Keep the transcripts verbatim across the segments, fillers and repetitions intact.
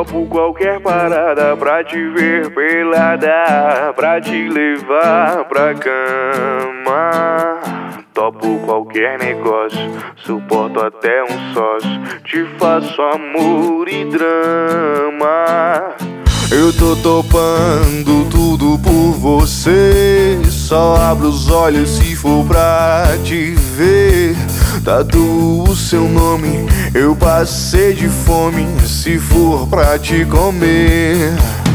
Topo qualquer parada pra te ver pelada, pra te levar pra cama. Topo qualquer negócio, suporto até um sócio, te faço amor e drama. Eu tô topando tudo por você, só abro os olhos se for pra te ver. Tatuo o seu nome, eu passei de fome, se for pra te comer.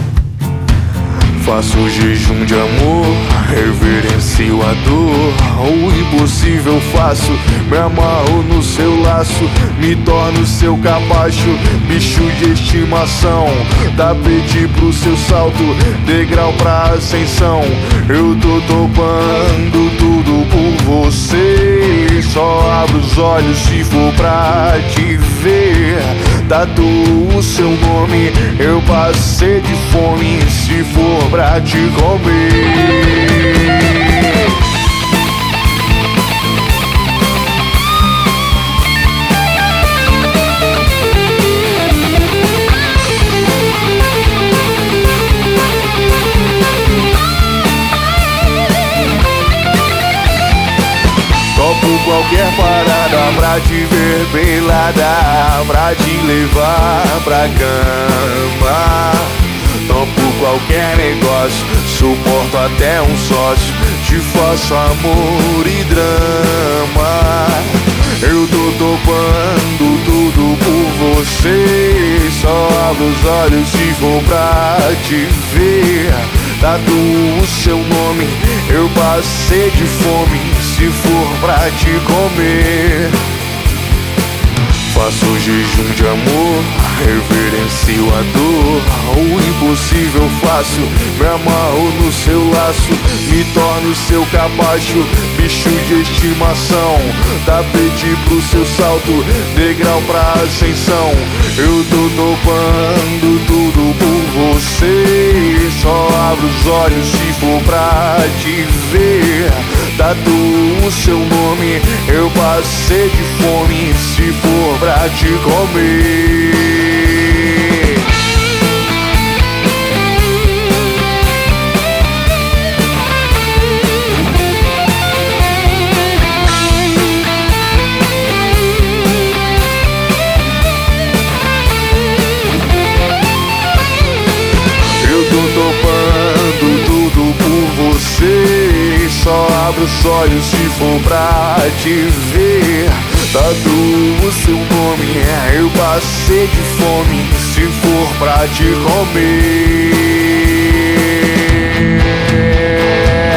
Faço jejum de amor, reverencio a dor. O impossível faço, me amarro no seu laço, me torno seu capacho, bicho de estimação. Tapete pro seu salto, degrau pra ascensão. Eu tô topando tudo por você, só abro os olhos se for pra te ver. Tatuo o seu nome, eu passei de fome, se for pra te comer. Topo qualquer parada pra te ver pelada, pra te levar pra cama. Topo qualquer negócio, suporto até um sócio, te faço amor e drama. Eu tô topando tudo por você, só abro os olhos se for pra te ver. Tatuo o seu nome, eu passei de fome, se for pra te comer. Faço jejum de amor, reverencio a dor. O impossível faço, me amarro no seu laço, me torno seu capacho, bicho de estimação. Tapete pro seu salto, degrau pra ascensão. Eu tô topando tudo por você, só abro os olhos se for pra te ver. Tatuo o seu nome, eu passei de fome, se for pra te comer. Eu tô topando tudo por você, só abro os olhos se for pra te ver. Tatuo o seu nome, eu passei de fome, se for pra te comer.